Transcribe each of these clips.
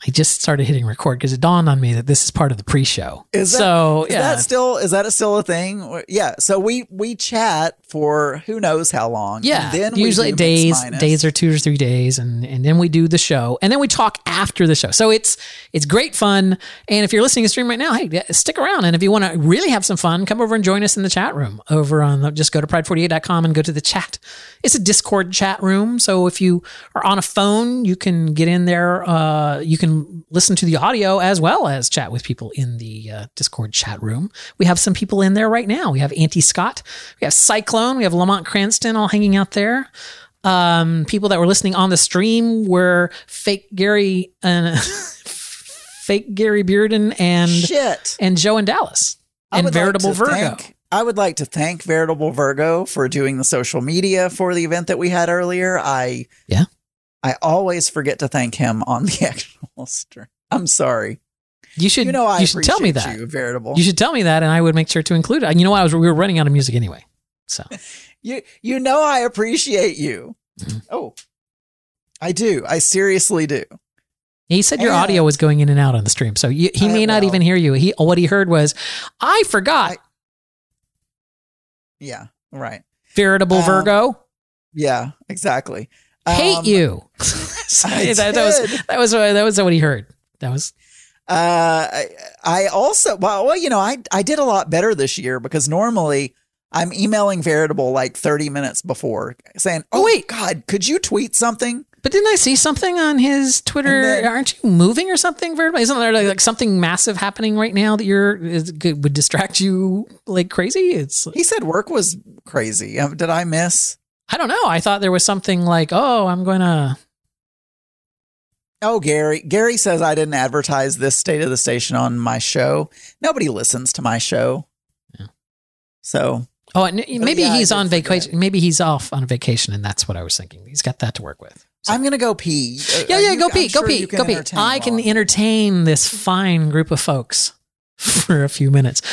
I just started hitting record because it dawned on me that this is part of the pre-show. Is that still a thing? Yeah. So we chat for who knows how long. Yeah. And then usually we do days or 2 or 3 days. And then we do the show and then we talk after the show. So it's great fun. And if you're listening to stream right now, hey, stick around. And if you want to really have some fun, come over and join us in the chat room over on just go to pride48.com and go to the chat. It's a Discord chat room. So if you are on a phone, you can get in there. You can listen to the audio as well as chat with people in the Discord chat room. We have some people in there right now. We have Auntie Scott, we have Cyclone, we have Lamont Cranston all hanging out there. People that were listening on the stream were Fake Gary Bearden and Joe in Dallas and Veritable Virgo. I would like to thank Veritable Virgo for doing the social media for the event that we had earlier. I always forget to thank him on the actual stream. I'm sorry. You should tell me that. Veritable. You should tell me that, and I would make sure to include it. You know what? We were running out of music anyway. So you know I appreciate you. Mm-hmm. Oh, I do. I seriously do. He said your audio was going in and out on the stream, so he may not even hear you. What he heard was, I forgot. Yeah, right. Veritable Virgo. Yeah, exactly. Hate you. That was what he heard. That was. I also I did a lot better this year because normally I'm emailing Veritable like 30 minutes before saying, "Oh wait, God, could you tweet something?" But didn't I see something on his Twitter? Aren't you moving or something, Veritable? Isn't there like something massive happening right now that would distract you like crazy? He said work was crazy. Did I miss? I don't know. I thought there was something like, I'm going to. Oh, Gary says I didn't advertise this State of the Station on my show. Nobody listens to my show. Yeah. So. Oh, maybe he's on vacation. Maybe he's off on vacation, and that's what I was thinking. He's got that to work with. So. I'm going to go pee. Go pee. I can entertain this fine group of folks for a few minutes.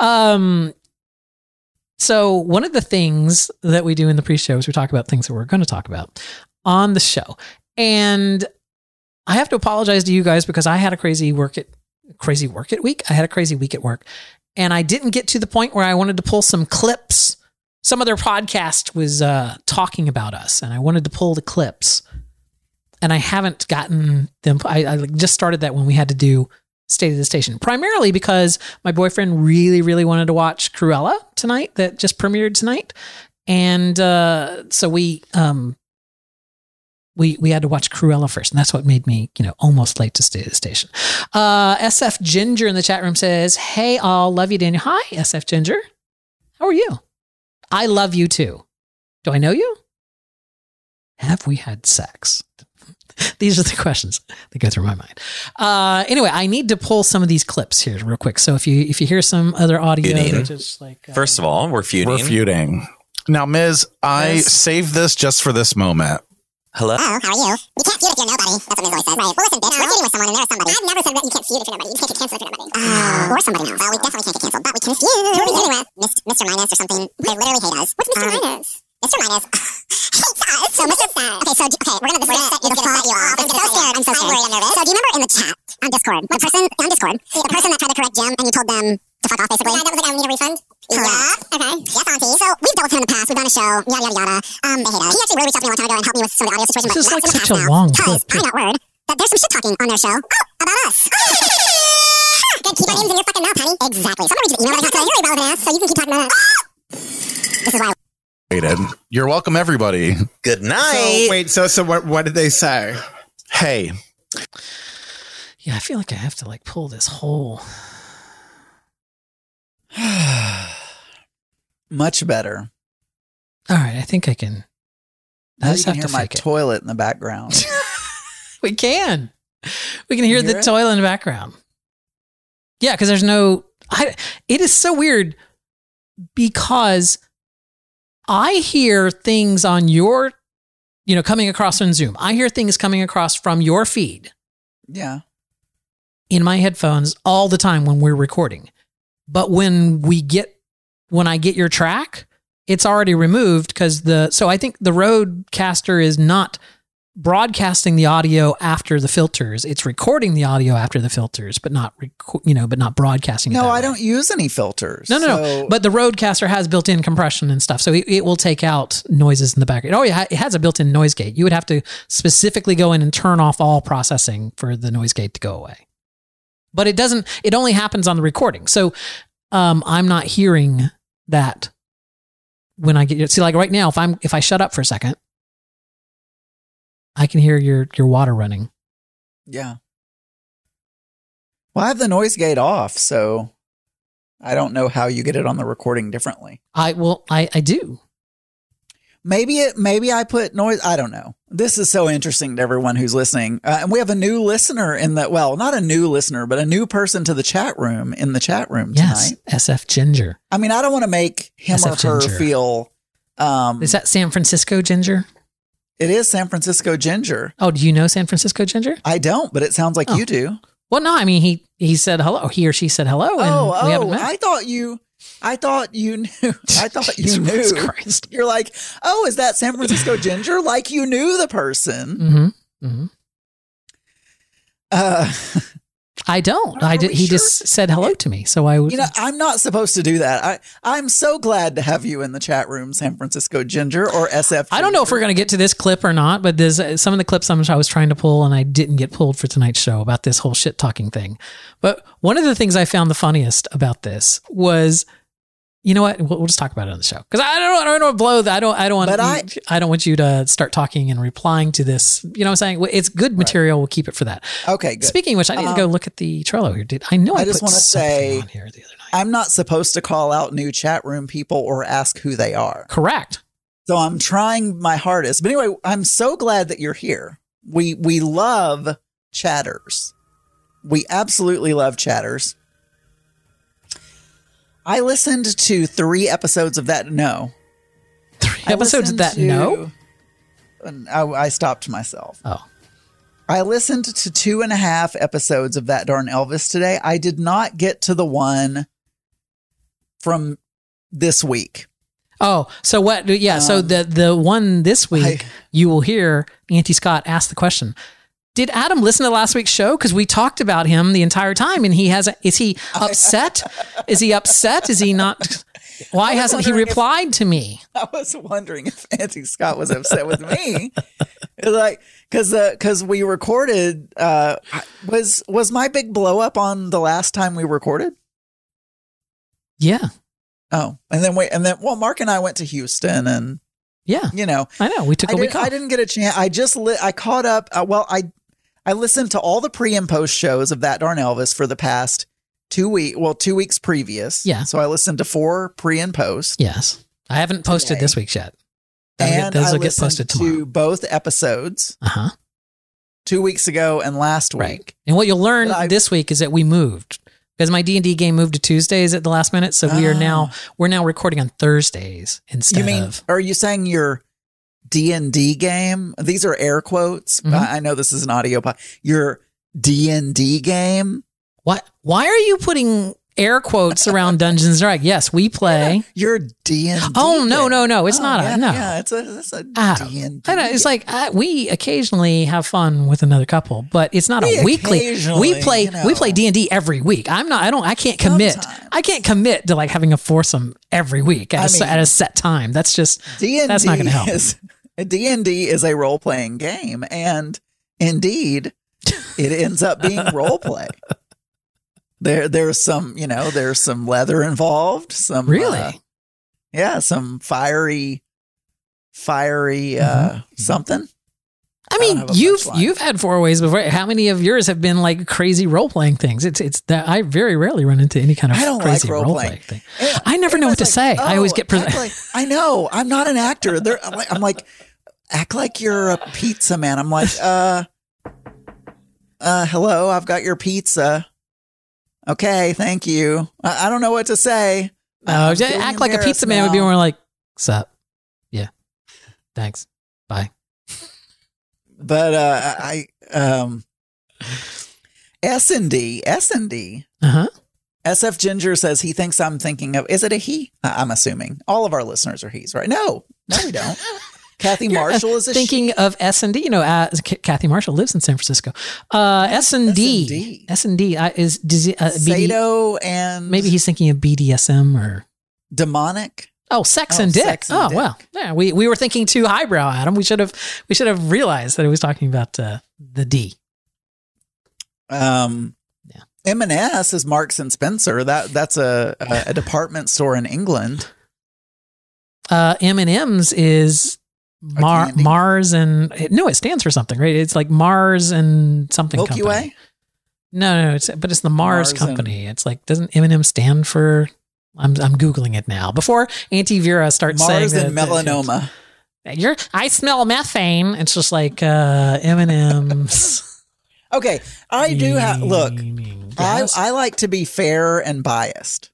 So one of the things that we do in the pre-show is we talk about things that we're going to talk about on the show. And I have to apologize to you guys because I had a crazy work at week. I had a crazy week at work and I didn't get to the point where I wanted to pull some clips. Some other podcast was talking about us and I wanted to pull the clips and I haven't gotten them. I just started that when we had to do State of the Station, primarily because my boyfriend really, really wanted to watch Cruella tonight that just premiered tonight. And so we had to watch Cruella first. And that's what made me, almost late to State of the Station. SF Ginger in the chat room says, "Hey, all, love you, Daniel." Hi, SF Ginger. How are you? I love you too. Do I know you? Have we had sex? These are the questions that go through my mind. Anyway, I need to pull some of these clips here real quick. So if you hear some other audio, just like first of all, we're feuding. Now, Ms., I saved this just for this moment. Hello? Oh, how are you? You can't feud if you're nobody. That's what Ms. always says. Right. Well, listen, bitch, we're feuding with someone and there's somebody. I've never said that you can't feud if you're nobody. You just can't get canceled if you're nobody. Or somebody else. Well, we definitely can't get canceled, but we can feud. Who are we feuding with? Mr. Minus or something. They literally hate us. What's Mr. Minus? Mr. Minus hates us. So Mr. We're going to set you off. I'm so scared. I'm worried. I'm nervous. So do you remember in the chat on Discord, the person that tried to correct Jim and you told them to fuck off, basically? Yeah, that was like, I need a refund. Yeah. Okay. Yes, Auntie. So we've dealt with him in the past. We've done a show. Yada, yada, yada. They hate us. He actually really reached out to me a long time ago and helped me with some of the audio situation. This is but like that's such in the a past long now. clip. Because I got word that there's some shit talking on their show about us. Good. Keep our names in your fucking mouth, honey. Exactly. So I'm going to read you the email that I got today. You're irrelevant ass, so you can keep talking about us. This is why. You're welcome, everybody. Good night. So what did they say? Hey. Yeah, I feel like I have to pull this whole. Much better. All right, I think I can. Now you can hear my toilet in the background. We can hear the toilet in the background. Yeah, because there's no. It is so weird because I hear things on your, coming across on Zoom. I hear things coming across from your feed. Yeah. In my headphones all the time when we're recording. But when I get your track, it's already removed because so I think the Rodecaster is not broadcasting the audio after the filters. It's recording the audio after the filters, but not broadcasting. No, I don't use any filters. No. But the Rodecaster has built-in compression and stuff, so it will take out noises in the background. Oh yeah, it has a built-in noise gate. You would have to specifically go in and turn off all processing for the noise gate to go away. But it doesn't. It only happens on the recording. So I'm not hearing that when I get. See, like right now, if I shut up for a second, I can hear your water running. Yeah. Well, I have the noise gate off, so I don't know how you get it on the recording differently. I do. Maybe I put noise. I don't know. This is so interesting to everyone who's listening. And we have a new listener not a new listener, but a new person to the chat room in the chat room tonight. Yes, SF Ginger. I mean, I don't want to make him SF or her Ginger. Feel. Is that San Francisco Ginger? It is San Francisco Ginger. Oh, do you know San Francisco Ginger? I don't, but it sounds like you do. Well, no, I mean, he said hello. He or she said hello. And we haven't met. I thought you knew. I thought you knew. Christ. You're like, oh, is that San Francisco Ginger? Like you knew the person. Mm-hmm. I don't. He just said hello to me. So I would. I'm not supposed to do that. I'm so glad to have you in the chat room, San Francisco Ginger or SF Ginger. I don't know if we're going to get to this clip or not, but there's some of the clips I was trying to pull and I didn't get pulled for tonight's show about this whole shit talking thing. But one of the things I found the funniest about this was, you know what? We'll just talk about it on the show because I don't want to blow that. I don't want you to start talking and replying to this. You know what I'm saying? It's good material. Right. We'll keep it for that. Okay, good. Speaking of which, I need to go look at the Trello here. I just want to say on here the other night. I'm not supposed to call out new chat room people or ask who they are. Correct. So I'm trying my hardest. But anyway, I'm so glad that you're here. We love chatters. We absolutely love chatters. I listened to 3 episodes of that. No. 3 episodes of that? No? I stopped myself. Oh. I listened to 2.5 episodes of That Darn Elvis today. I did not get to the one from this week. Oh, so what? Yeah. So the one this week, you will hear Auntie Scott ask the question. Did Adam listen to last week's show? Because we talked about him the entire time, and is he upset? Is he upset? Is he not? Why hasn't he replied to me? I was wondering if Auntie Scott was upset with me. Like, because we recorded. Was my big blow up on the last time we recorded? Yeah. Oh, and then Mark and I went to Houston, and yeah, I know we took a week off. I didn't get a chance. I caught up. I listened to all the pre and post shows of That Darn Elvis for the past 2 weeks. Well, 2 weeks previous. Yeah. So I listened to 4 pre and post. Yes. I haven't posted this week's yet. Those will get posted tomorrow. To both episodes. 2 weeks ago and last week. Right. And what you'll learn this week is that we moved because my D&D game moved to Tuesdays at the last minute. So we're now recording on Thursdays instead of. Are you saying your D&D game? These are air quotes. Mm-hmm. I know this is an audio pod. Your D&D game. What? Why are you putting air quotes around Dungeons and Dragons? Yes, we play. Your D&D. Oh no! It's not. No. Yeah, it's a D&D. I know, it's like we occasionally have fun with another couple, but it's not a weekly. We play D&D every week. I can't commit. Sometimes. I can't commit to like having a foursome every week at a set time. That's just D&D. That's not going to help. D&D is a role playing game, and indeed, it ends up being role play. There's some leather involved. Some really, some fiery something. I mean, you've had 4 ways before. How many of yours have been like crazy role playing things? It's that I very rarely run into any kind of crazy role playing thing. I never know what to say. I always get I know I'm not an actor. I'm like, act like you're a pizza man. I'm like, hello, I've got your pizza. Okay, thank you. I don't know what to say. Act like a pizza man would be more like, sup? Yeah. Thanks. Bye. But S&D. SF Ginger says he thinks I'm thinking of, is it a he? I'm assuming. All of our listeners are he's, right? No, we don't. Kathy Marshall is a thinking of S&D. You know, Kathy Marshall lives in San Francisco. S&D. S&D is Sato and maybe he's thinking of BDSM or demonic. Oh, sex and dick. Sex and dick. Well, yeah. We were thinking too highbrow, Adam. We should have realized that it was talking about the D. M&S is Marks and Spencer. That's a department store in England. M&M's is Mars and no, it stands for something, right? It's like Mars and something Milky company. Way? No, it's the Mars company. It's like, doesn't M&M stand for? I'm googling it now before Auntie Vera starts Mars saying and melanoma. I smell methane. It's just like M&M's. Okay, I do have look. Yes. I like to be fair and biased.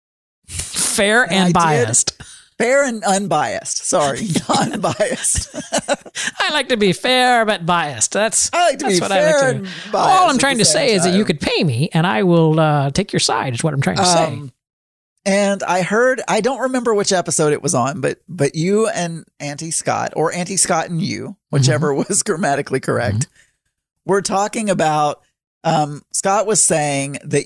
Fair and biased. Fair and unbiased. Sorry, unbiased. I like to be fair but biased. I like to be fair and biased. All I'm trying to say is that you could pay me and I will take your side. Is what I'm trying to say. And I heard, I don't remember which episode it was on, but you and Auntie Scott, or Auntie Scott and you, whichever was grammatically correct, were talking about. Scott was saying that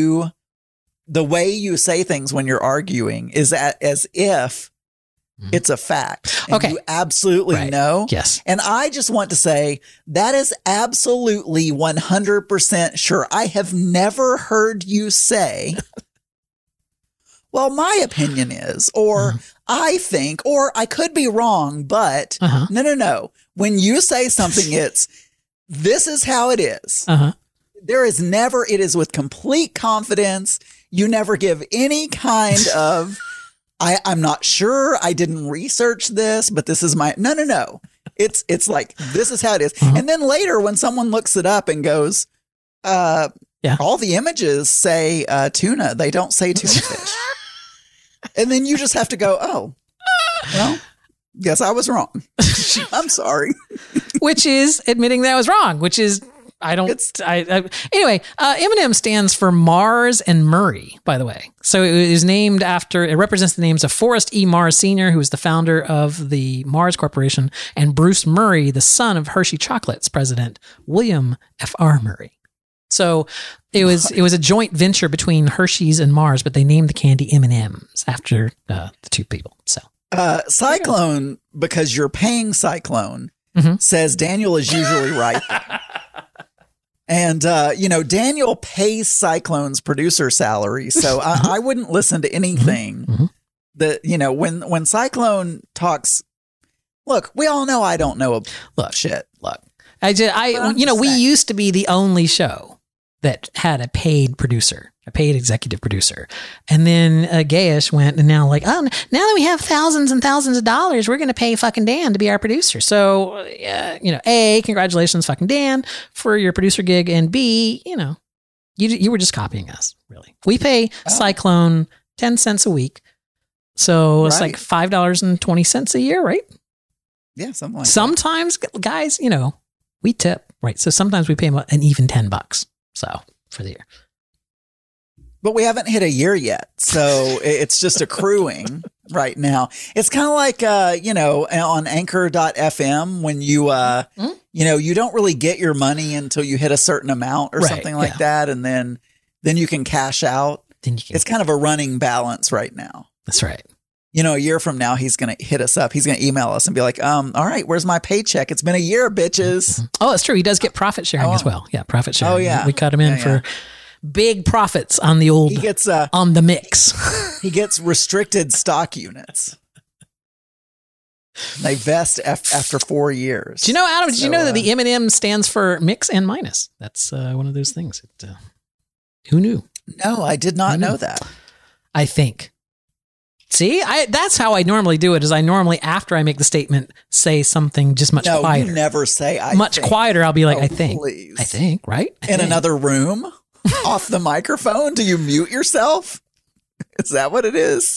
the way you say things when you're arguing is as if it's a fact. And you absolutely know. Yes. And I just want to say that is absolutely 100% sure. I have never heard you say, well, my opinion is, or I think, or I could be wrong, but no. When you say something, this is how it is. There is never, it is with complete confidence. You never give any kind of, I'm not sure. I didn't research this, but this is my, no. It's like, this is how it is. And then later when someone looks it up and goes, all the images say tuna. They don't say tuna fish. And then you just have to go, oh, well, guess I was wrong. I'm sorry. Which is admitting that I was wrong, which is, anyway, M&M stands for Mars and Murray, by the way. So it is named after, it represents the names of Forrest E. Mars Sr., who was the founder of the Mars Corporation, and Bruce Murray, the son of Hershey Chocolate's president, William F.R. Murray. So it was a joint venture between Hershey's and Mars, but they named the candy M&M's after the two people. So Cyclone, because you're paying Cyclone, says Daniel is usually right. And, Daniel pays Cyclone's producer salary. So I wouldn't listen to anything that, when Cyclone talks, look, we all know I don't know shit. Look, we used to be the only show that had a paid producer, a paid executive producer. And then Gayish went and now like, oh, now that we have thousands and thousands of dollars, we're going to pay fucking Dan to be our producer. So, A, congratulations fucking Dan for your producer gig. And B, you were just copying us, really. We pay Cyclone 10 cents a week. So it's like $5.20 a year, right? Yeah, something like sometimes, guys, we tip, right? So sometimes we pay them an even $10. So for the year. But we haven't hit a year yet. So it's just accruing right now. It's kind of like, on anchor.fm when you don't really get your money until you hit a certain amount or something like that. And then you can cash out. It's kind of a running balance right now. That's right. A year from now, he's going to hit us up. He's going to email us and be like, all right, where's my paycheck? It's been a year, bitches. Oh, that's true. He does get profit sharing as well. Yeah, profit sharing. Oh, yeah. We cut him in for big profits on the old, on the mix. He gets restricted stock units. They vest after 4 years. Do you know, Adam, did you know that the M&M stands for mix and minus? That's one of those things. Who knew? No, I did not know that. I think. See, that's how I normally do it. Is I normally, after I make the statement, say something just much quieter. You never say much quieter. I'll be like, I think. Please. I think, right? Another room? Off the microphone? Do you mute yourself? Is that what it is?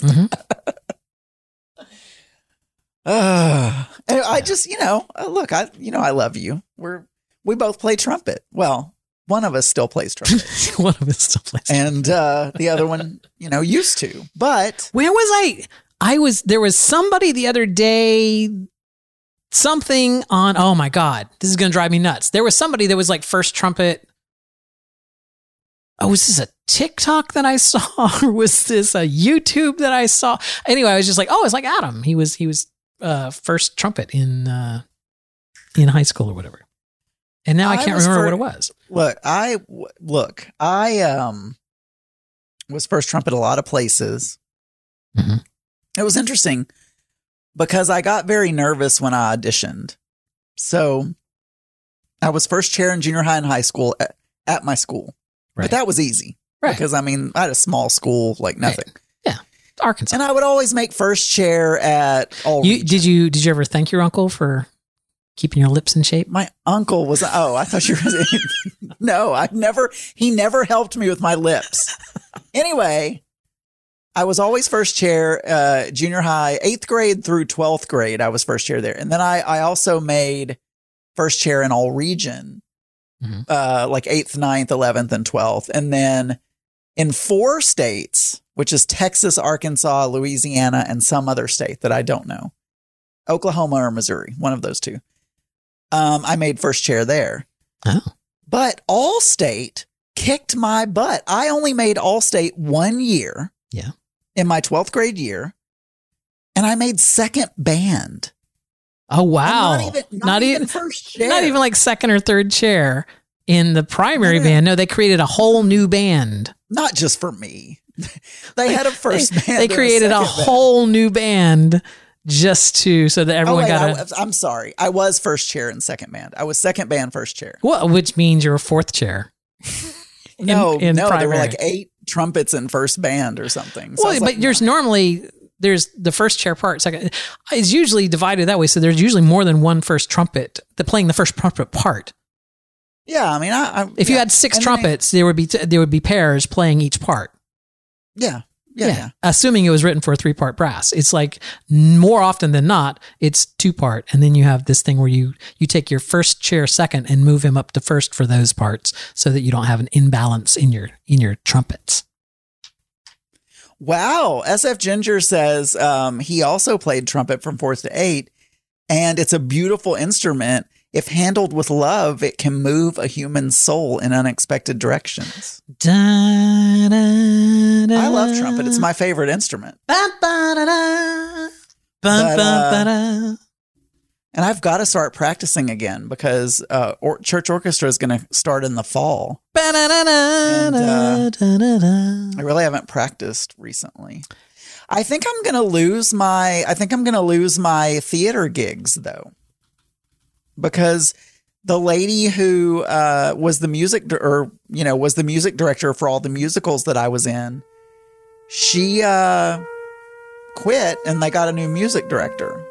I just, look, I love you. We both play trumpet. Well, one of us still plays trumpet. One of us still plays trumpet. And the other one, used to. But where was I? There was somebody the other day something on, oh my God, this is going to drive me nuts. There was somebody that was like first trumpet. Oh, was this a TikTok that I saw, or was this a YouTube that I saw? Anyway, I was just like, oh, it's like Adam. He was first trumpet in high school or whatever. And now I can't remember what it was. Look, I was first trumpet a lot of places. Mm-hmm. It was interesting because I got very nervous when I auditioned. So I was first chair in junior high and high school at my school. Right. But that was easy. Right. Because, I mean, I had a small school, like nothing. Right. Yeah. Arkansas. And I would always make first chair at all. Did you ever thank your uncle for keeping your lips in shape? My uncle was, I thought you were, no, he never helped me with my lips. Anyway, I was always first chair, junior high, 8th grade through 12th grade. I was first chair there. And then I also made first chair in all region, like 8th, 9th, 11th, and 12th. And then in 4 states, which is Texas, Arkansas, Louisiana, and some other state that I don't know, Oklahoma or Missouri, one of those two. I made first chair there. Oh. But All-State kicked my butt. I only made All-State 1 year. Yeah. In my 12th grade year. And I made second band. Oh, wow. Not even first chair. Not even like second or third chair in the primary band. No, they created a whole new band. Not just for me. They had a first band. They created a whole new band just so that everyone I'm sorry. I was first chair in second band. I was second band first chair. Well, which means you're a fourth chair. No, there were like 8 trumpets in first band or something. So well, but there's the first chair part. Second, it's usually divided that way. So there's usually more than one first trumpet playing the first trumpet part. Yeah, I mean, if you had 6 trumpets, there would be pairs playing each part. Yeah. Assuming it was written for a 3-part brass. It's like more often than not, it's 2-part. And then you have this thing where you take your first chair second and move him up to first for those parts so that you don't have an imbalance in your trumpets. Wow. SF Ginger says he also played trumpet from 4th to 8, and it's a beautiful instrument. If handled with love, it can move a human soul in unexpected directions. I love trumpet. It's my favorite instrument. And I've got to start practicing again because church orchestra is going to start in the fall. And, I really haven't practiced recently. I think I'm going to lose my theater gigs though. Because the lady who was the music director for all the musicals that I was in, she quit and they got a new music director.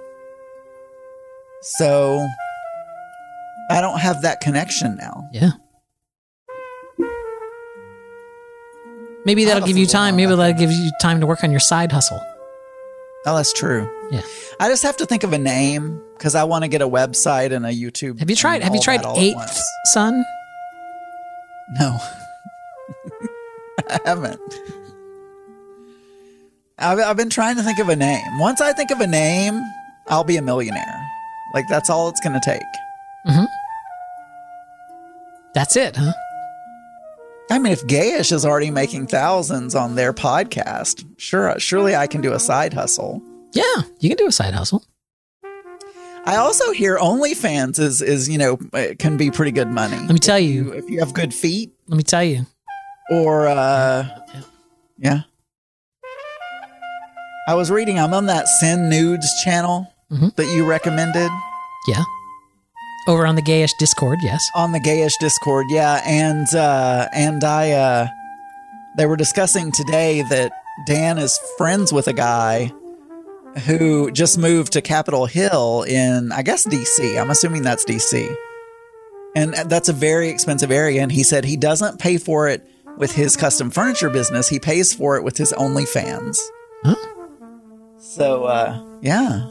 So I don't have that connection now. Yeah. Maybe that'll give you time. Maybe that'll give you time to work on your side hustle. Oh, that's true. Yeah. I just have to think of a name because I want to get a website and a YouTube. Have you tried 8th Son? No. I haven't. I've been trying to think of a name. Once I think of a name, I'll be a millionaire. Like, that's all it's going to take. Mm-hmm. That's it, huh? I mean, if Gayish is already making thousands on their podcast, surely I can do a side hustle. Yeah, you can do a side hustle. I also hear OnlyFans is can be pretty good money. Let me tell you. If you have good feet. Let me tell you. Or, yeah. I was reading, I'm on that Sin Nudes channel that you recommended. Yeah. Over on the Gayish Discord, yes. On the Gayish Discord, yeah. And they were discussing today that Dan is friends with a guy who just moved to Capitol Hill in, I guess, DC. I'm assuming that's DC. And that's a very expensive area. And he said he doesn't pay for it with his custom furniture business. He pays for it with his OnlyFans. Huh? So, yeah.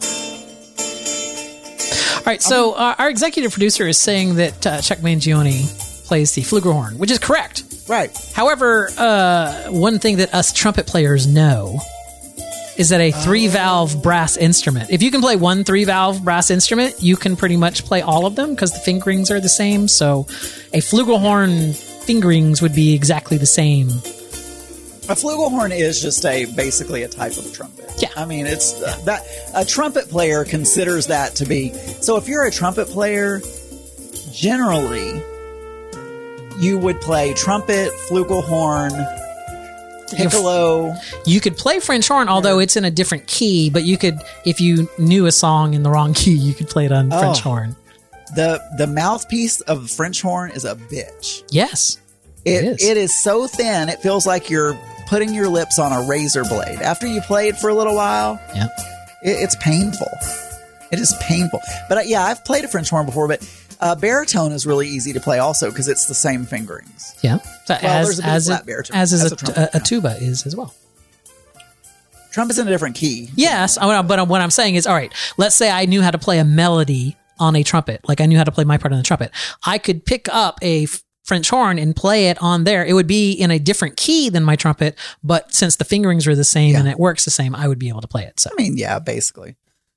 All right, so our executive producer is saying that Chuck Mangione plays the flugelhorn, which is correct. Right. However, one thing that us trumpet players know is that a 3-valve brass instrument. If you can play one 3-valve brass instrument, you can pretty much play all of them because the fingerings are the same. So a flugelhorn fingerings would be exactly the same. A flugelhorn is just basically a type of trumpet. Yeah. I mean, it's that a trumpet player considers that to be. So if you're a trumpet player, generally you would play trumpet, flugelhorn, piccolo. You could play French horn, although it's in a different key, but you could, if you knew a song in the wrong key, you could play it on French horn. The mouthpiece of French horn is a bitch. Yes. It is so thin, it feels like you're putting your lips on a razor blade. After you play it for a little while, it's painful. It is painful. But yeah, I've played a French horn before, but baritone is really easy to play also because it's the same fingerings. Yeah. So well, as is a tuba is as well. Trumpet's in a different key. Yes, but what I'm saying is, all right, let's say I knew how to play a melody on a trumpet. Like I knew how to play my part on the trumpet. I could pick up a French horn and play it on there. It would be in a different key than my trumpet, but since the fingerings are the same and it works the same, I would be able to play it. So I mean, yeah, basically.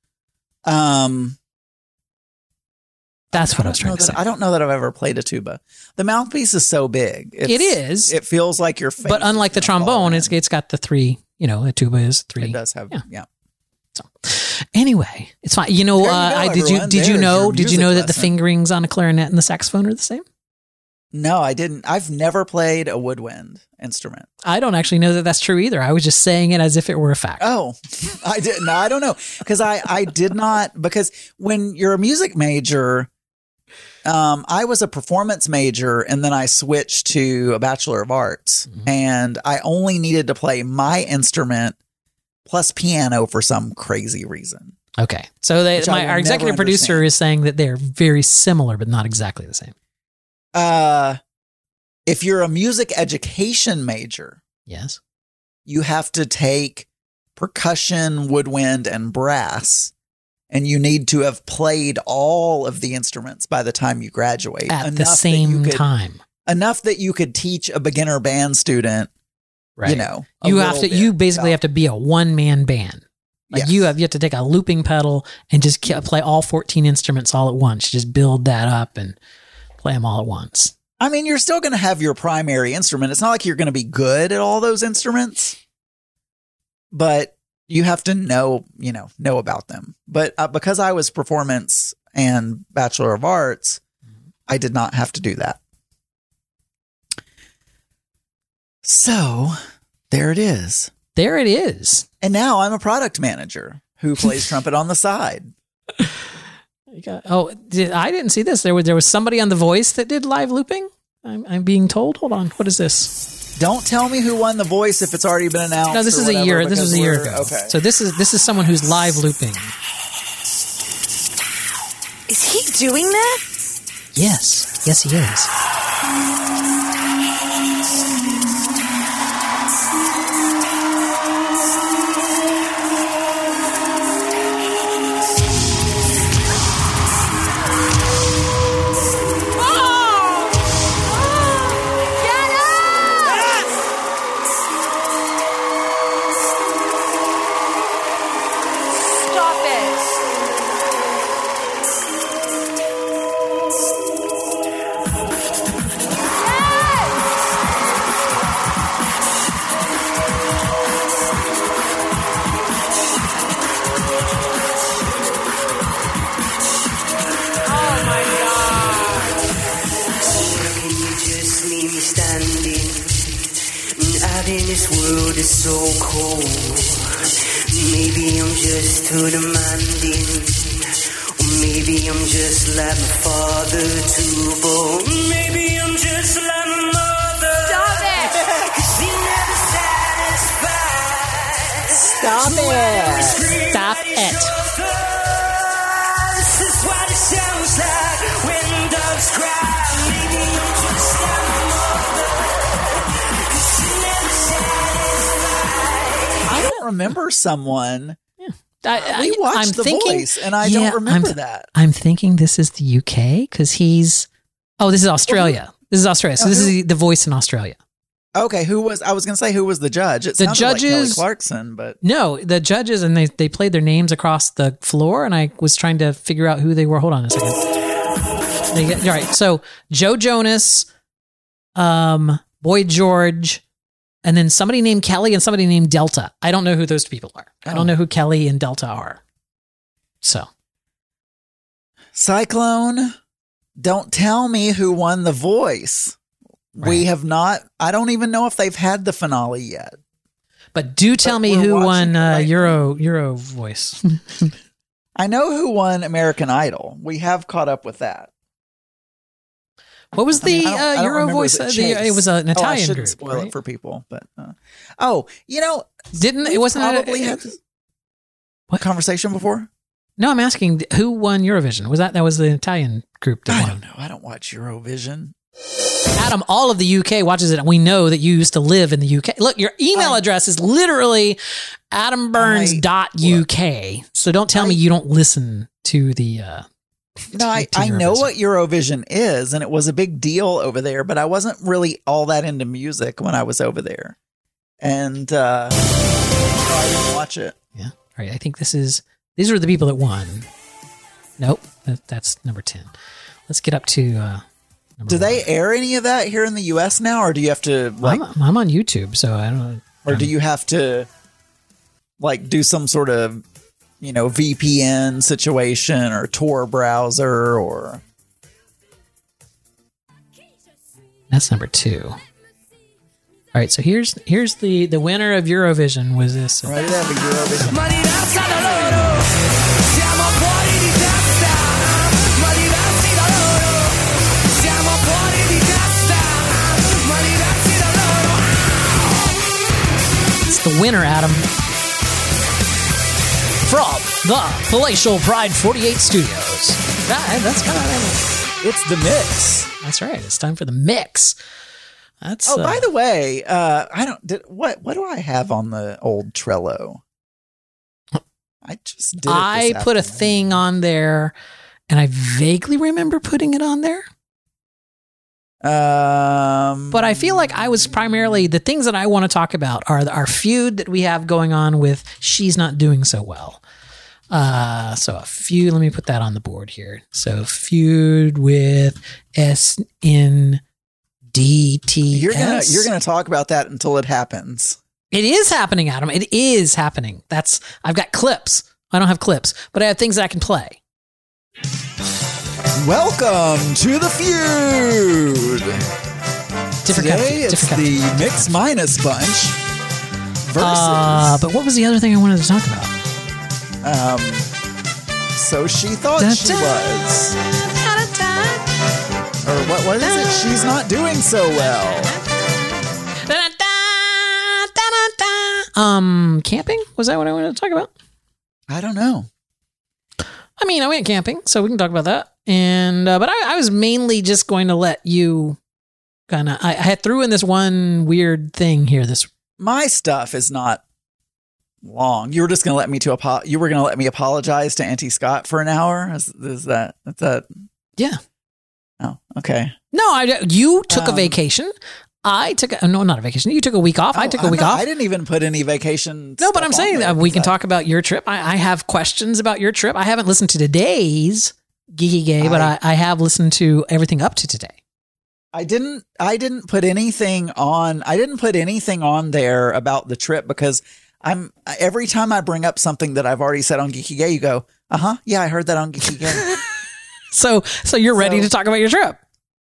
That's what I was trying to say. I don't know that I've ever played a tuba. The mouthpiece is so big. It is. It feels like your face. But unlike the trombone, it's got the 3, a tuba is 3. It does have, So anyway, it's fine. Did you know that the fingerings on a clarinet and the saxophone are the same? No, I didn't. I've never played a woodwind instrument. I don't actually know that that's true either. I was just saying it as if it were a fact. Oh, I didn't. I don't know. Because I did not. Because when you're a music major, I was a performance major and then I switched to a Bachelor of Arts. Mm-hmm. And I only needed to play my instrument plus piano for some crazy reason. Okay. So our executive producer is saying that they're very similar, but not exactly the same. If you're a music education major, yes, you have to take percussion, woodwind, and brass, and you need to have played all of the instruments by the time you graduate at the same time. Enough that you could teach a beginner band student, right. You basically have to be a one-man band. Like you have to take a looping pedal and just play all 14 instruments all at once. You just build that up and play them all at once. I mean, you're still going to have your primary instrument. It's not like you're going to be good at all those instruments, but you have to know about them. But because I was performance and Bachelor of Arts, I did not have to do that. So there it is. There it is. And now I'm a product manager who plays trumpet on the side. I didn't see this. There was somebody on The Voice that did live looping. I'm being told. Hold on. What is this? Don't tell me who won The Voice if it's already been announced. No, this is a year. This was a year ago. Okay. So this is someone who's live looping. Is he doing that? Yes. Yes, he is. Too demanding, or maybe I'm just like my father too bold. Maybe I'm just like my mother. Stop it! 'Cause he never satisfied. Stop it! Stop it! This is what it sounds like when doves cry. Maybe I'm just like my mother. 'Cause she never satisfied. I don't remember someone. We watched The Voice, and I don't remember that. I'm thinking this is the UK because this is Australia. This is Australia. So this is The Voice in Australia. Okay, who was the judge? It The sounded judges, like Kelly Clarkson, but no, the judges, and they played their names across the floor, and I was trying to figure out who they were. Hold on a second. All right, so Joe Jonas, Boy George, and then somebody named Kelly and somebody named Delta. I don't know who those people are. I don't know who Kelly and Delta are. So, Cyclone, don't tell me who won The Voice. Right. We have not. I don't even know if they've had the finale yet. But do tell me who won Euro Voice. I know who won American Idol. We have caught up with that. What was the Euro Voice? It was an Italian I shouldn't group. spoil Right? it for people, but It wasn't probably had what conversation before? No, I'm asking who won Eurovision. That was the Italian group that won? I don't know. I don't watch Eurovision. Adam, all of the UK watches it. We know that you used to live in the UK. Look, your email address is literally adamburns.uk. So don't tell me you don't listen to the. No, I know what Eurovision is, and it was a big deal over there, but I wasn't really all that into music when I was over there. And I didn't watch it. Yeah. All right. I think these are the people that won. Nope. That's number 10. Let's get up to. Do they air any of that here in the U.S. now, or do you have to I'm on YouTube, so I don't know. Or do you have to do some sort of VPN situation or Tor browser or? That's number 2. All right, so here's the winner of Eurovision was this. Right, they have a Eurovision. It's the winner, Adam. From the Palatial Pride 48 Studios. That's kind of it's the mix. That's right. It's time for the mix. That's. Oh, by the way, what do I have on the old Trello? I just did. I put a thing on there, and I vaguely remember putting it on there. But I feel like I was primarily the things that I want to talk about are our feud that we have going on with She's Not Doing So Well. So a feud. Let me put that on the board here. So feud with SNDTS. You're gonna talk about that until it happens. It is happening, Adam. It is happening. I've got clips. I don't have clips, but I have things that I can play. Welcome to the feud. Today it's the Mix Minus bunch versus. But what was the other thing I wanted to talk about? So she thought she was. Or what is it? She's not doing so well. Camping? Was that what I wanted to talk about? I don't know. I mean, I went camping, so we can talk about that. And but I was mainly just going to let you kind of. I had threw in this one weird thing here. My stuff is not long. You were just going to let me you were going to let me apologize to Auntie Scott for an hour. Is that? Yeah. Oh, okay. No, you took a vacation. I took not a vacation. You took a week off. I took a week off. I didn't even put any vacation. No, but I'm saying that we can talk about your trip. I have questions about your trip. I haven't listened to today's Geeky Gay, but I have listened to everything up to today. I didn't put anything on. I didn't put anything on there about the trip because every time I bring up something that I've already said on Geeky Gay, you go, yeah, I heard that on Geeky Gay. So you're ready to talk about your trip.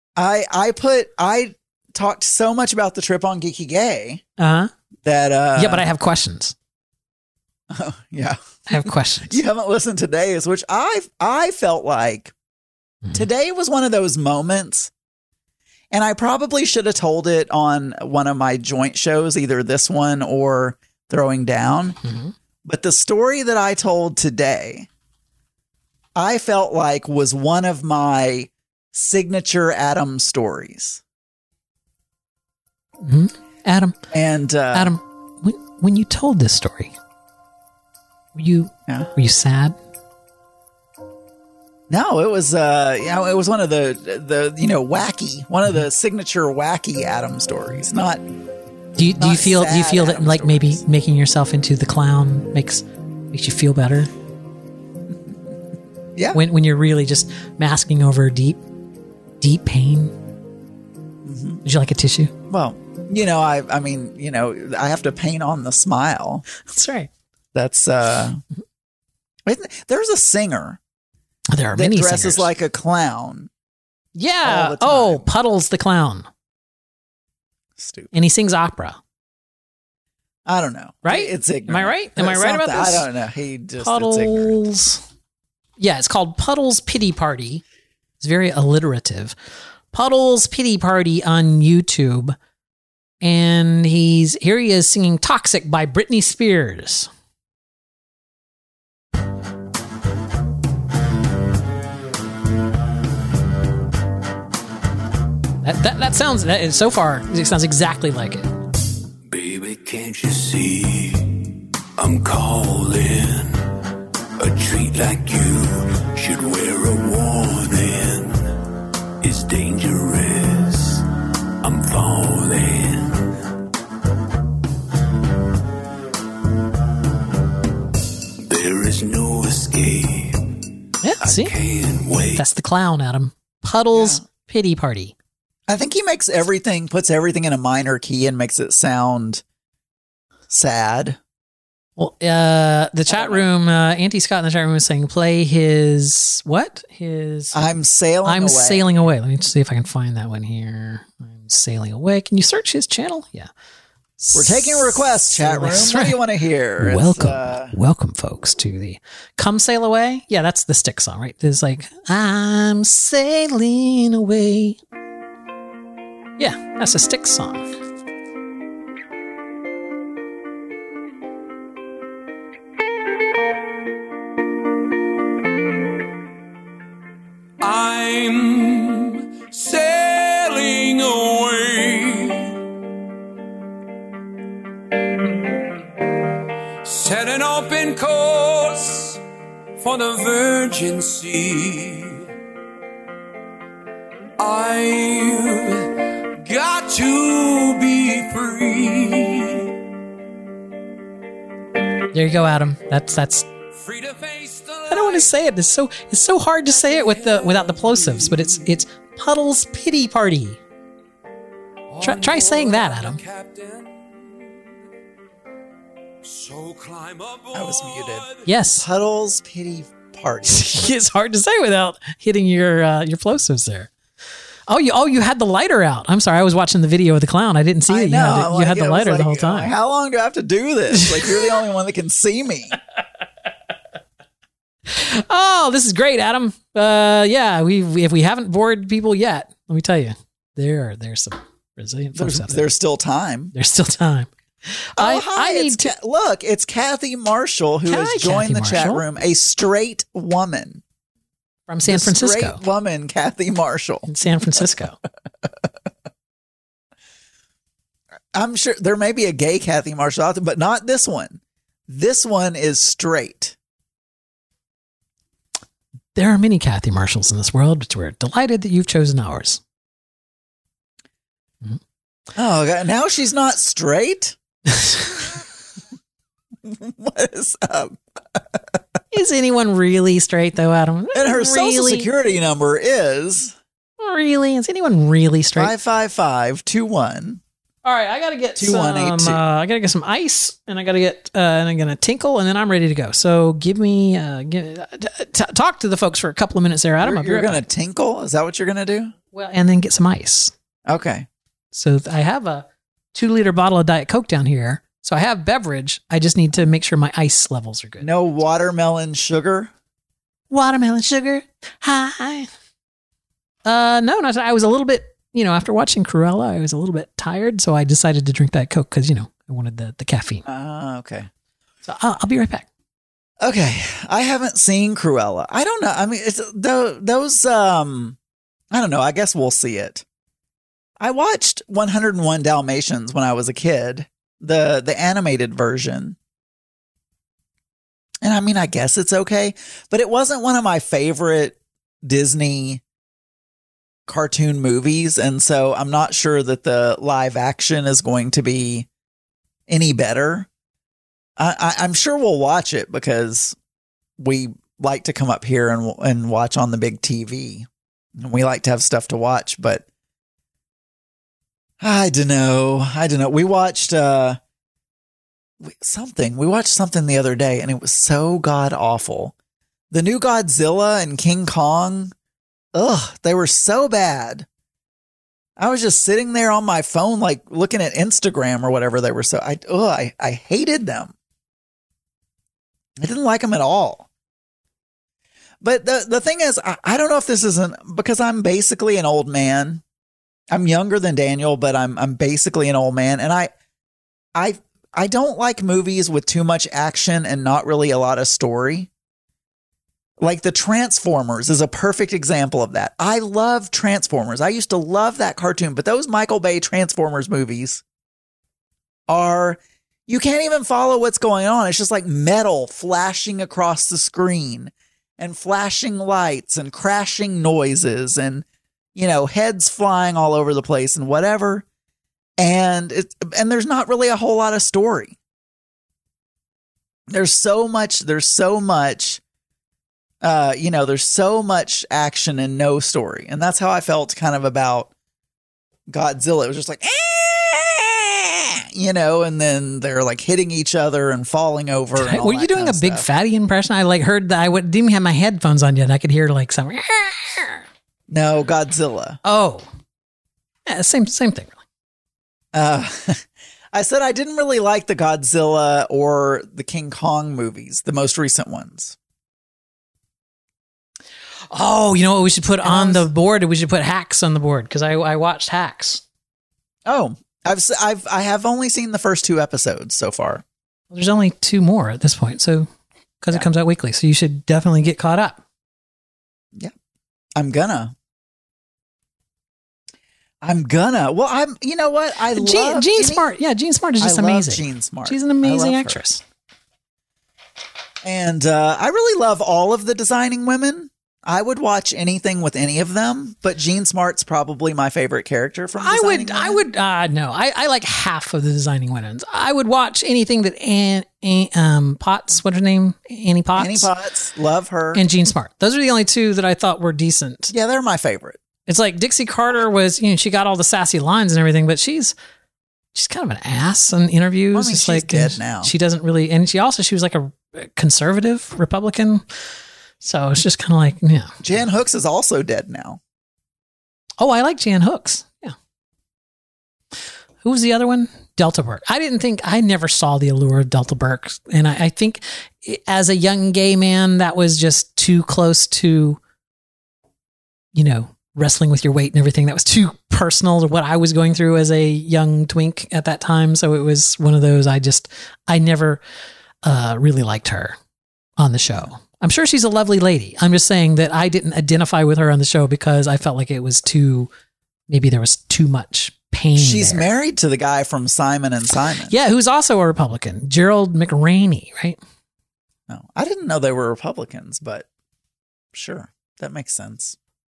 I talked so much about the trip on Geeky Gay that yeah, but I have questions. Yeah, I have questions. You haven't listened to today's, which I felt like today was one of those moments, and I probably should have told it on one of my joint shows, either this one or Throwing Down. Mm-hmm. But the story that I told today, I felt like was one of my signature Adam stories. Mm-hmm. Adam, when you told this story, were you sad? No, it was it was one of the wacky, one of the signature wacky Adam stories. Not Do you feel that like maybe making yourself into the clown makes you feel better? Yeah. When you're really just masking over deep pain. Would you like a tissue? Well, I mean, I have to paint on the smile. That's right. That's there's a singer. There are many that dresses singers. like a clown. Yeah. Oh, Puddles the clown. Stupid. And he sings opera. I don't know. Right? It's ignorant. Am I right? Am I right about this? I don't know. He just Puddles. It's ignorant. Yeah, it's called Puddles Pity Party. It's very alliterative. Puddles Pity Party on YouTube. And he is singing Toxic by Britney Spears. That sounds, so far, it sounds exactly like it. Baby, can't you see I'm calling? A treat like you should wear a warning. It's dangerous. I'm falling. There is no escape. Yeah, see? Can't wait. That's the clown, Adam. Puddles Pity Party. I think he puts everything in a minor key and makes it sound sad. Well, the chat room, Auntie Scott in the chat room was saying, play his, what? I'm Sailing Away. Let me see if I can find that one here. I'm Sailing Away. Can you search his channel? Yeah. We're taking requests, chat room. What do you want to hear? Welcome, folks, to the Come Sail Away. Yeah, that's the Stick song, right? There's like, I'm sailing away. Yeah, that's a Stick song. I'm sailing away, set an open course for the Virgin Sea. I've got to be free. There you go, Adam. That's I don't want to say it. It's so hard to say it without the plosives, but it's Puddles Pity Party. Try saying that, Adam. I was muted. Yes. Puddles Pity Party. It's hard to say without hitting your plosives there. Oh, you had the lighter out. I'm sorry, I was watching the video of the clown. I didn't see that you had the lighter the whole time. How long do I have to do this? Like, you're the only one that can see me. Oh, this is great, Adam. Yeah, if we haven't bored people yet, let me tell you, there's some resilient folks out there. There's still time. There's still time. Look, it's Kathy Marshall who has joined the chat room, a straight woman. From San Francisco. Straight woman, Kathy Marshall. In San Francisco. I'm sure there may be a gay Kathy Marshall out there, but not this one. This one is straight. There are many Kathy Marshalls in this world, but we're delighted that you've chosen ours. Mm-hmm. Oh, God. Now she's not straight? What is up? Is anyone really straight, though, Adam? And her social security number is... Really? Is anyone really straight? 55521. All right, I gotta get some ice, and I gotta get, and I'm gonna tinkle, and then I'm ready to go. So give me, talk to the folks for a couple of minutes there, Adam. You're gonna tinkle? Is that what you're gonna do? Well, and then get some ice. Okay. So I have a 2-liter bottle of Diet Coke down here. So I have beverage. I just need to make sure my ice levels are good. No watermelon sugar? Watermelon sugar? Hi. No, not. I was a little bit. After watching Cruella, I was a little bit tired, so I decided to drink Diet Coke because, I wanted the caffeine. Okay. So I'll be right back. Okay. I haven't seen Cruella. I don't know. I mean, it's those, I don't know. I guess we'll see it. I watched 101 Dalmatians when I was a kid, the animated version. And I mean, I guess it's okay, but it wasn't one of my favorite Disney cartoon movies, and so I'm not sure that the live action is going to be any better. I'm sure we'll watch it because we like to come up here and watch on the big TV. And we like to have stuff to watch, but I don't know. We watched something. We watched something the other day, and it was so god awful. The new Godzilla and King Kong. Ugh, they were so bad. I was just sitting there on my phone, like looking at Instagram or whatever. They were so I hated them. I didn't like them at all. But the thing is, I don't know if this isn't because I'm basically an old man. I'm younger than Daniel, but I'm basically an old man, and I don't like movies with too much action and not really a lot of story. Like the Transformers is a perfect example of that. I love Transformers. I used to love that cartoon, but those Michael Bay Transformers movies you can't even follow what's going on. It's just like metal flashing across the screen and flashing lights and crashing noises and, heads flying all over the place and whatever. And there's not really a whole lot of story. There's so much action and no story. And that's how I felt kind of about Godzilla. It was just like, and then they're like hitting each other and falling over. And were you doing a big fatty impression? I heard that didn't even have my headphones on yet. I could hear like some. No, Godzilla. Oh, yeah, same thing. I said I didn't really like the Godzilla or the King Kong movies, the most recent ones. Oh, you know what we should put on the board? We should put Hacks on the board because I watched Hacks. Oh, I have only seen the first 2 episodes so far. Well, there's only 2 more at this point, so because it comes out weekly, so you should definitely get caught up. Yeah, I'm gonna. Well, you know what? I love Jean Smart. Yeah, Jean Smart is just amazing. Jean Smart. She's an amazing actress. And I really love all of the designing women. I would watch anything with any of them, but Jean Smart's probably my favorite character from Designing Women. I like half of the Designing Women. I would watch anything that Annie Potts, what's her name? Annie Potts. Annie Potts, love her. And Jean Smart. Those are the only 2 that I thought were decent. Yeah, they're my favorite. It's like Dixie Carter was, she got all the sassy lines and everything, but she's kind of an ass in interviews. Well, I mean, it's she's like dead now. She doesn't really, and she was like a conservative Republican. So it's just kind of like, yeah. Jan Hooks is also dead now. Oh, I like Jan Hooks. Yeah. Who was the other one? Delta Burke. I never saw the allure of Delta Burke. And I think as a young gay man, that was just too close to, wrestling with your weight and everything. That was too personal to what I was going through as a young twink at that time. So it was one of those, I never really liked her on the show. I'm sure she's a lovely lady. I'm just saying that I didn't identify with her on the show because I felt like it was maybe there was too much pain. She's married to the guy from Simon and Simon. Yeah, who's also a Republican, Gerald McRaney, right? No, I didn't know they were Republicans, but sure, that makes sense.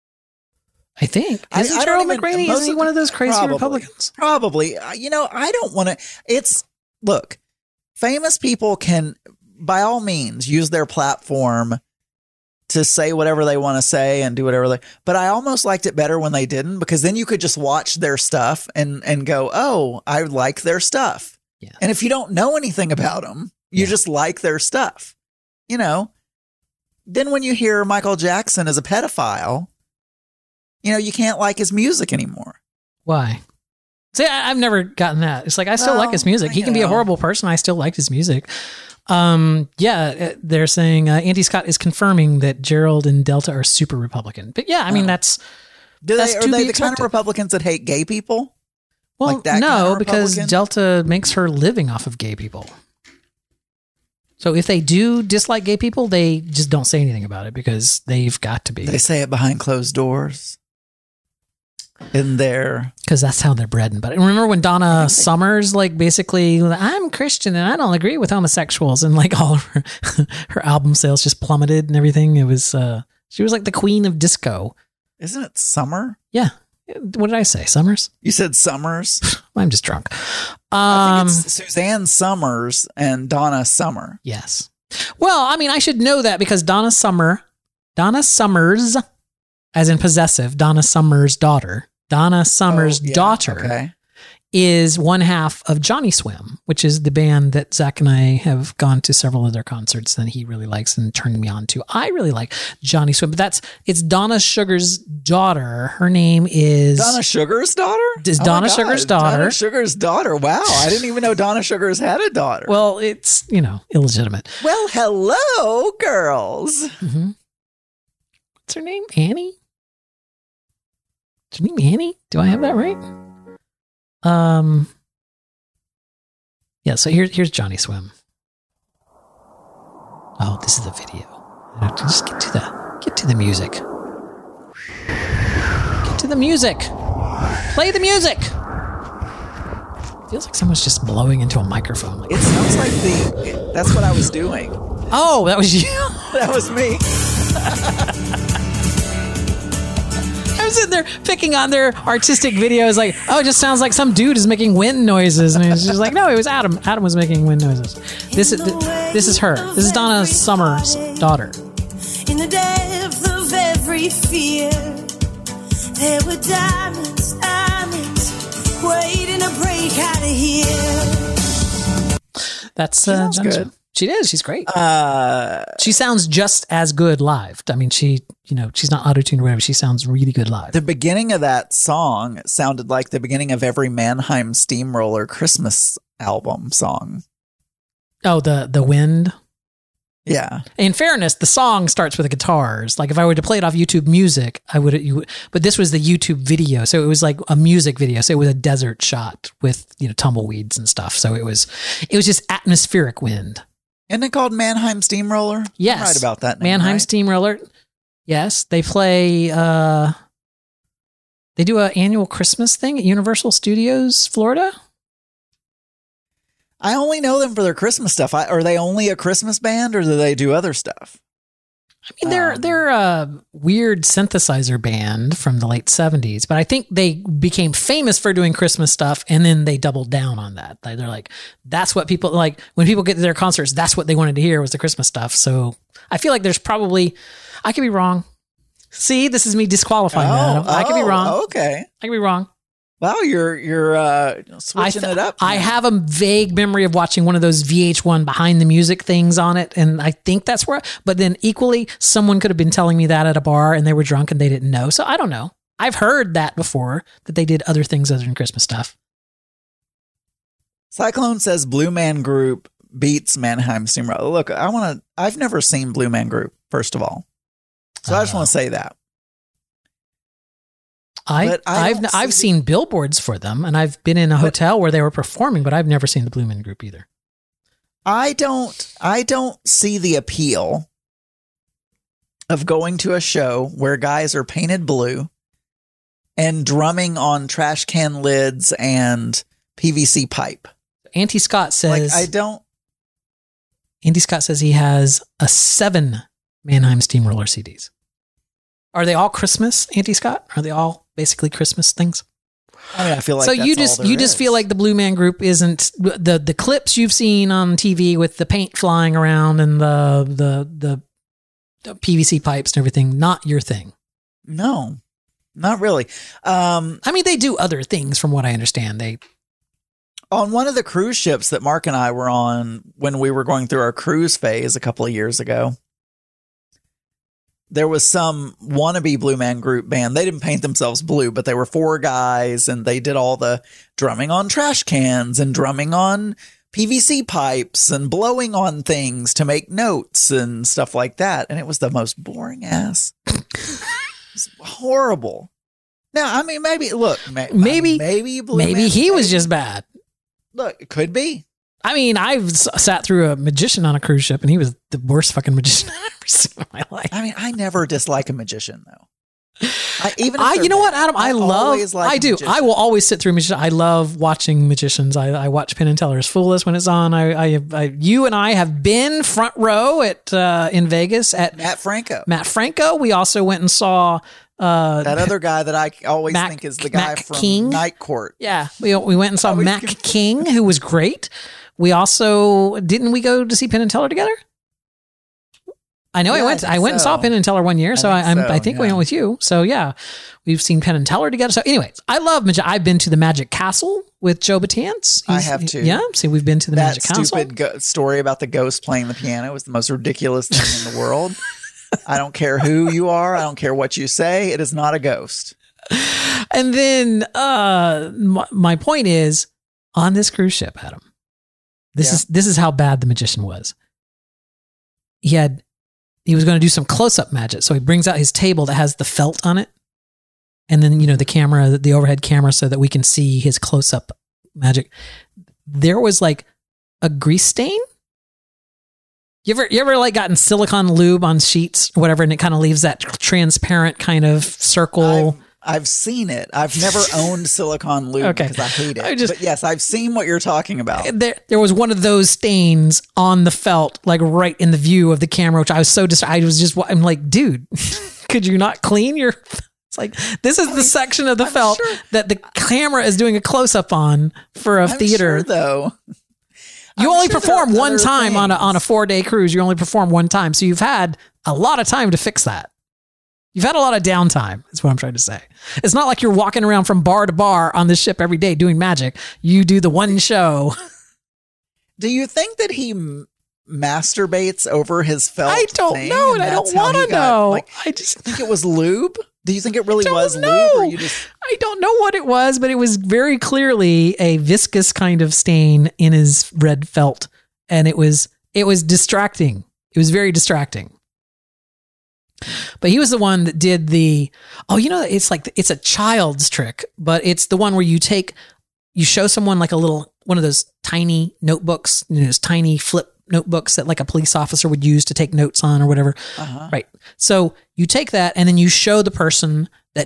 I think. Isn't Gerald McRaney, isn't he one of those crazy Republicans? Probably. I don't want to. Look, famous people can, by all means, use their platform to say whatever they want to say and do whatever but I almost liked it better when they didn't, because then you could just watch their stuff and go, oh, I like their stuff. Yeah. And if you don't know anything about them, you just like their stuff. Then when you hear Michael Jackson is a pedophile, you can't like his music anymore. Why? See, I've never gotten that. It's like, I still like his music. He can be a horrible person. I still liked his music. They're saying Andy Scott is confirming that Gerald and Delta are super Republican. But yeah, I mean, are they the kind of Republicans that hate gay people? Well, no, because Delta makes her living off of gay people. So if they do dislike gay people, they just don't say anything about it because they've got to be. They say it behind closed doors. In there, because that's how they're bred and butter. And remember when Donna Summers, basically, I'm Christian and I don't agree with homosexuals, and all of her album sales just plummeted and everything. It was she was like the queen of disco Isn't it Summer? Yeah. What did I say? Summers? You said Summers. I'm just drunk. I think it's Suzanne Summers and Donna Summer. Yes. Well, I mean, I should know that because Donna Summers, as in possessive, Donna Summers' daughter, Okay. is one half of Johnny Swim, which is the band that Zach and I have gone to several of their concerts that he really likes and turned me on to. I really like Johnny Swim, but it's Donna Sugar's daughter. Her name is Donna Sugar's daughter? Is Donna Sugar's daughter. Donna Sugar's daughter. Wow. I didn't even know Donna Sugar's had a daughter. Well, it's, illegitimate. Well, hello, girls. Mm-hmm. What's her name? Annie? Is her name Annie? Do I have that right? Yeah, so here's Johnny Swim. Oh, this is the video. Just get to the music. Get to the music. Play the music. Feels like someone's just blowing into a microphone. It sounds like that's what I was doing. Oh, that was you. That was me. I was sitting there picking on their artistic videos, like, oh, it just sounds like some dude is making wind noises, and it's just like, no, it was Adam. Adam was making wind noises. This is her. This is Donna Summer's daughter. In the depth of every fear, there were diamonds waiting to break out of here. That's sounds good. She is. She's great. She sounds just as good live. I mean, she's not auto-tuned or whatever. She sounds really good live. The beginning of that song sounded like the beginning of every Mannheim Steamroller Christmas album song. Oh, the wind. Yeah. In fairness, the song starts with the guitars. Like if I were to play it off YouTube Music, I would. But this was the YouTube video, so it was like a music video. So it was a desert shot with tumbleweeds and stuff. So it was just atmospheric wind. Isn't it called Mannheim Steamroller? Yes. I'm right about that name, Mannheim right? Steamroller. Yes. They play, they do an annual Christmas thing at Universal Studios, Florida. I only know them for their Christmas stuff. Are they only a Christmas band or do they do other stuff? I mean, they're a weird synthesizer band from the late 70s, but I think they became famous for doing Christmas stuff, and then they doubled down on that. They're like, that's what people like when people get to their concerts. That's what they wanted to hear was the Christmas stuff. So I feel like there's probably, I could be wrong. See, this is me disqualifying that. I could be wrong. Okay, I could be wrong. Wow, you're switching it up. I have a vague memory of watching one of those VH1 behind the music things on it, and I think that's where. But then equally, someone could have been telling me that at a bar, and they were drunk and they didn't know. So I don't know. I've heard that before, that they did other things other than Christmas stuff. Cyclone says Blue Man Group beats Mannheim Steamroller. Look, I've never seen Blue Man Group, first of all, so I just want to say that. I've seen billboards for them, and I've been in a hotel where they were performing, but I've never seen the Blue Man Group either. I don't see the appeal of going to a show where guys are painted blue and drumming on trash can lids and PVC pipe. Auntie Scott says, Auntie Scott says he has 7 Mannheim Steamroller CDs. Are they all Christmas, Auntie Scott? Are they all basically Christmas things? I mean, I feel like so. You just feel like the Blue Man Group isn't the clips you've seen on TV with the paint flying around and the PVC pipes and everything. Not your thing. No, not really. I mean, they do other things, from what I understand. On one of the cruise ships that Mark and I were on when we were going through our cruise phase a couple of years ago, there was some wannabe Blue Man Group band. They didn't paint themselves blue, but they were 4 guys, and they did all the drumming on trash cans and drumming on PVC pipes and blowing on things to make notes and stuff like that. And it was the most boring ass. It was horrible. Now, I mean, maybe he was just bad. Look, it could be. I mean, I've sat through a magician on a cruise ship, and he was the worst fucking magician I've ever seen in my life. I mean, I never dislike a magician, though. You know what, Adam? I do. I will always sit through magicians. I love watching magicians. I watch Penn and Teller's Fool Us when it's on. You and I have been front row at in Vegas at Matt Franco. We also went and saw That other guy that I always Mac- think is the guy Mac from King? Night Court. Yeah, we went and saw Mac King, who was great. We also didn't we go to see Penn and Teller together? I know I went and saw Penn and Teller one year, so I think we went with you. So yeah, we've seen Penn and Teller together. So anyways, I love Magic. I've been to the Magic Castle with Joe Batance. I have too. Yeah, see, we've been to the Magic Castle. That stupid story about the ghost playing the piano was the most ridiculous thing in the world. I don't care who you are. I don't care what you say. It is not a ghost. And then my point is, on this cruise ship, Adam, this is how bad the magician was. He was going to do some close-up magic. So he brings out his table that has the felt on it. And then, the camera, the overhead camera, so that we can see his close-up magic. There was like a grease stain. You ever like gotten silicone lube on sheets or whatever, and it kind of leaves that transparent kind of circle? I've seen it. I've never owned silicone lube because I hate it. But yes, I've seen what you're talking about. There was one of those stains on the felt, like right in the view of the camera, which I was so I'm like, dude, could you not clean your? It's like, this is the section of the felt that the camera is doing a close up on for a theater. Sure, though. You only perform one time on a 4-day cruise. You only perform one time, so you've had a lot of time to fix that. You've had a lot of downtime, is what I'm trying to say. It's not like you're walking around from bar to bar on this ship every day doing magic. You do the one show. Do you think that he masturbates over his felt? I don't know, and I don't want to know. I just think it was lube. Do you think it really was lube? Or you just... I don't know what it was, but it was very clearly a viscous kind of stain in his red felt. And it was distracting. It was very distracting. But he was the one that did it's like, it's a child's trick, but it's the one where you show someone like one of those tiny notebooks, those tiny flip notebooks that like a police officer would use to take notes on or whatever. Uh-huh. Right. So you take that and then you show the person that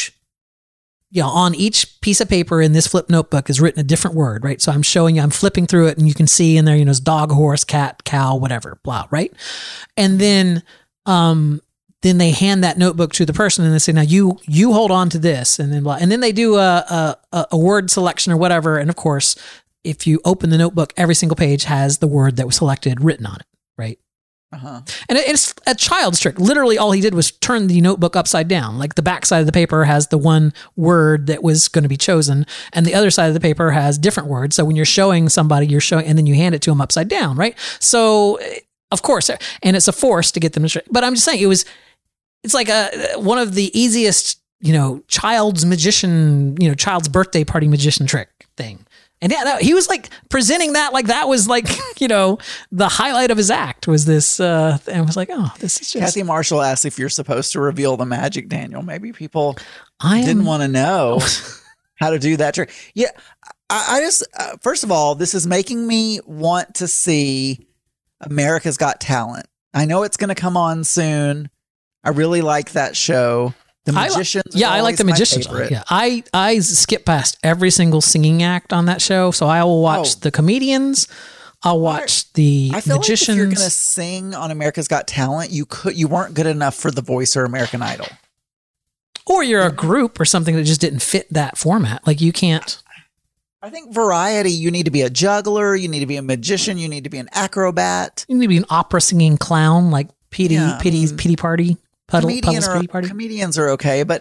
on each piece of paper in this flip notebook is written a different word, right? So I'm flipping through it and you can see in there, it's dog, horse, cat, cow, whatever, blah, right? And then they hand that notebook to the person and they say, now you hold on to this, and then blah. And then they do a word selection or whatever. And of course, if you open the notebook, every single page has the word that was selected written on it, right? Uh-huh. And it's a child's trick. Literally all he did was turn the notebook upside down. Like the back side of the paper has the one word that was going to be chosen, and the other side of the paper has different words. So when you're showing somebody, and then you hand it to them upside down, right? So of course, and it's a force to get them to straight. But I'm just saying it's like one of the easiest, child's birthday party magician trick thing. And yeah, he was like presenting that like that was like, the highlight of his act was this. And I was like, oh, this is just. Kathy Marshall asked if you're supposed to reveal the magic, Daniel. Maybe people didn't want to know how to do that trick. Yeah. I just, first of all, this is making me want to see America's Got Talent. I know it's going to come on soon. I really like that show. The Magicians. I like the Magicians. Yeah, I skip past every single singing act on that show, so I will watch the comedians. I'll watch the I feel magicians. Like if you're going to sing on America's Got Talent, you weren't good enough for The Voice or American Idol, or you're a group or something that just didn't fit that format. Like you can't. I think variety. You need to be a juggler. You need to be a magician. You need to be an acrobat. You need to be an opera singing clown, like Pity Party. Comedians are okay, but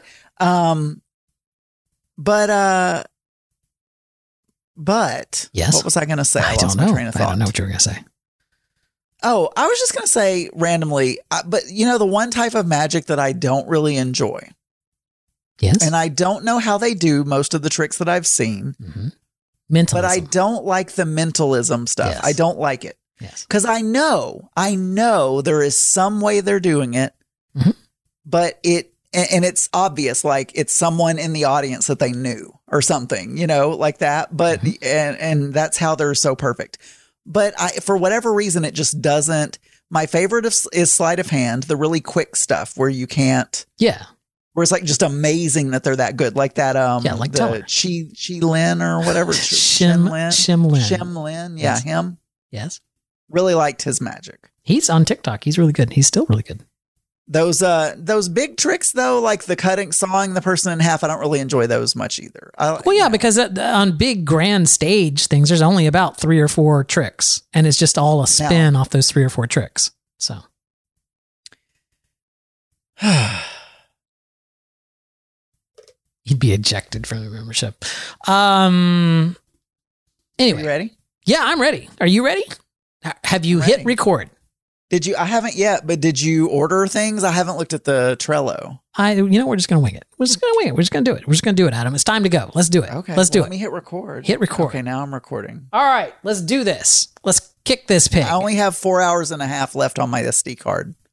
yes. What was I going to say? I don't know. I don't know what you were going to say. Oh, I was just going to say randomly, but the one type of magic that I don't really enjoy. Yes. And I don't know how they do most of the tricks that I've seen. Mm-hmm. Mentalism. But I don't like the mentalism stuff. Yes. I don't like it. Yes. Because I know there is some way they're doing it. Mm-hmm. But it's obvious, like it's someone in the audience that they knew or something, like that. But, and that's how they're so perfect. But for whatever reason, it just doesn't. My favorite is sleight of hand, the really quick stuff where you can't. Yeah. Where it's like just amazing that they're that good. Like that. Like the Chi Lin or whatever. Shim Lin. Yeah. Yes. Him. Yes. Really liked his magic. He's on TikTok. He's really good. He's still really good. Those big tricks though, like the sawing the person in half, I don't really enjoy those much either. Because on big grand stage things, there's only about 3 or 4 tricks, and it's just all a spin off those 3 or 4 tricks. So, he'd be ejected from the membership. Anyway, you ready? Yeah, I'm ready. Are you ready? Have you hit record? Did you? I haven't yet, but did you order things? I haven't looked at the Trello. We're just going to wing it. We're just going to wing it. We're just going to do it. We're just going to do it, Adam. It's time to go. Let's do it. Okay. Let's do it. Let me hit record. Hit record. Okay, now I'm recording. All right, let's do this. Let's kick this pig. I only have 4 hours and a half left on my SD card.